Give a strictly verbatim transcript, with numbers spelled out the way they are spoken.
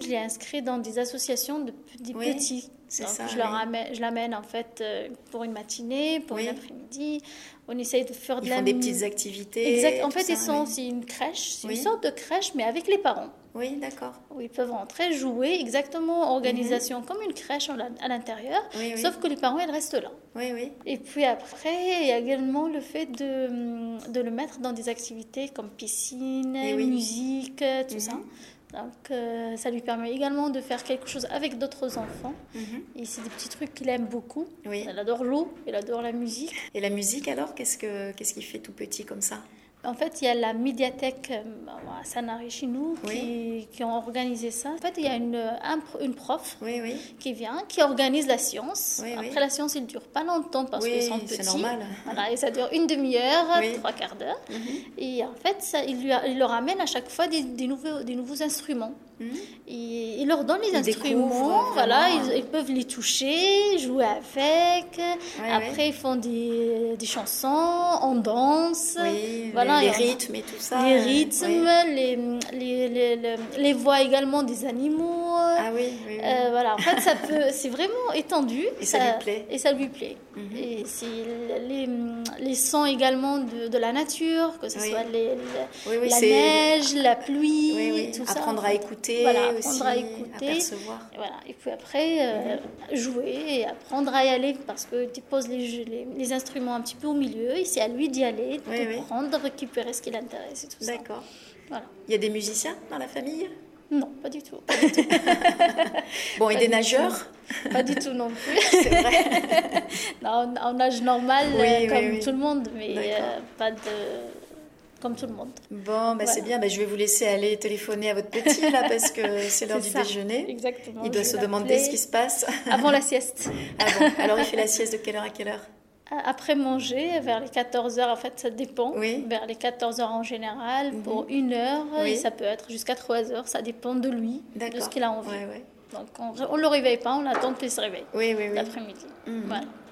je l'ai inscrit dans des associations de petits Oui, petits. c'est Donc, ça, je, oui. leur amène, je l'amène en fait euh, pour une matinée, pour Oui. une après-midi. On essaye de faire de Ils la... font des petites activités. Exact. En tout fait, ça, ils sont oui. aussi une crèche. C'est Oui. une sorte de crèche, mais avec les parents. Oui, d'accord. Où ils peuvent rentrer, jouer, exactement organisation comme une crèche en- à l'intérieur, Oui, oui. sauf que les parents, ils restent là. Oui, oui. Et puis après, il y a également le fait de, de le mettre dans des activités comme piscine, Et oui. musique, tout Mhm. ça. Donc, euh, ça lui permet également de faire quelque chose avec d'autres enfants. Mhm. Et c'est des petits trucs qu'il aime beaucoup. Oui. Il adore l'eau, il adore la musique. Et la musique alors, qu'est-ce que qu'est-ce qu'il fait tout petit comme ça? En fait, il y a la médiathèque euh, à Sanary chez nous qui, Oui. qui ont organisé ça. En fait, il y a une, un- une prof Oui, oui. qui vient, qui organise la séance. Oui, Après, oui. la séance, il ne dure pas longtemps parce Oui, qu'ils sont c'est petits. normal. Voilà, et ça dure une demi-heure, Oui. trois quarts d'heure. Mhm. Et en fait, ça, il, lui a- il leur amène à chaque fois des, des nouveaux, des nouveaux instruments. Mhm. Et il leur donne les Ils instruments, découvrent voilà, vraiment. ils, ils peuvent les toucher, jouer avec. Ouais, Après, ouais. ils font des, des chansons, on danse. Oui, Voilà, les, et les on- rythmes et tout ça. les euh, rythmes, oui. les, les, les, les, les voix également des animaux. Ah oui, oui, oui. Euh, voilà, en fait, ça peut, c'est vraiment étendu. Et ça lui plaît. Et ça lui plaît. Mhm. Et c'est les, les sons également de, de la nature, que ce Oui. soit les, les- Oui, oui, la c'est- neige, la pluie, Oui, oui. tout ça. Apprendre à écouter Voilà, aussi, apprendre à écouter. à percevoir. Et voilà. Et puis après, euh, jouer et apprendre à y aller parce que tu poses les, jeux- les, les instruments un petit peu au milieu et c'est à lui d'y aller, de Oui, oui. prendre, de récupérer ce qui l'intéresse et tout ça. D'accord. Voilà. Il y a des musiciens dans la famille? Non, pas du tout. Bon, et Pas des du nageurs? Pas du tout non plus. C'est vrai. Non, en nage normal, Oui, euh, oui, comme oui. tout le monde, mais D'accord. euh, pas de... comme tout le monde. Bon, bah, c'est Voilà. bien. Bah, je vais vous laisser aller téléphoner à votre petit là parce que c'est l'heure C'est du ça. déjeuner. Exactement. Il doit Je se vais demander l'appeler ce qui se passe. avant la sieste. Ah bon. Alors il fait la sieste de quelle heure à quelle heure? Après manger, vers les quatorze heures, en fait, ça dépend. Oui. Vers les quatorze heures en général, pour une heure, Oui. et ça peut être jusqu'à trois heures. Ça dépend de lui, de D'accord. ce qu'il a envie. Ouais, ouais. Donc, on ne le réveille pas, on attend qu'il se réveille Oui, oui, oui. l'après-midi. Mhm. Voilà.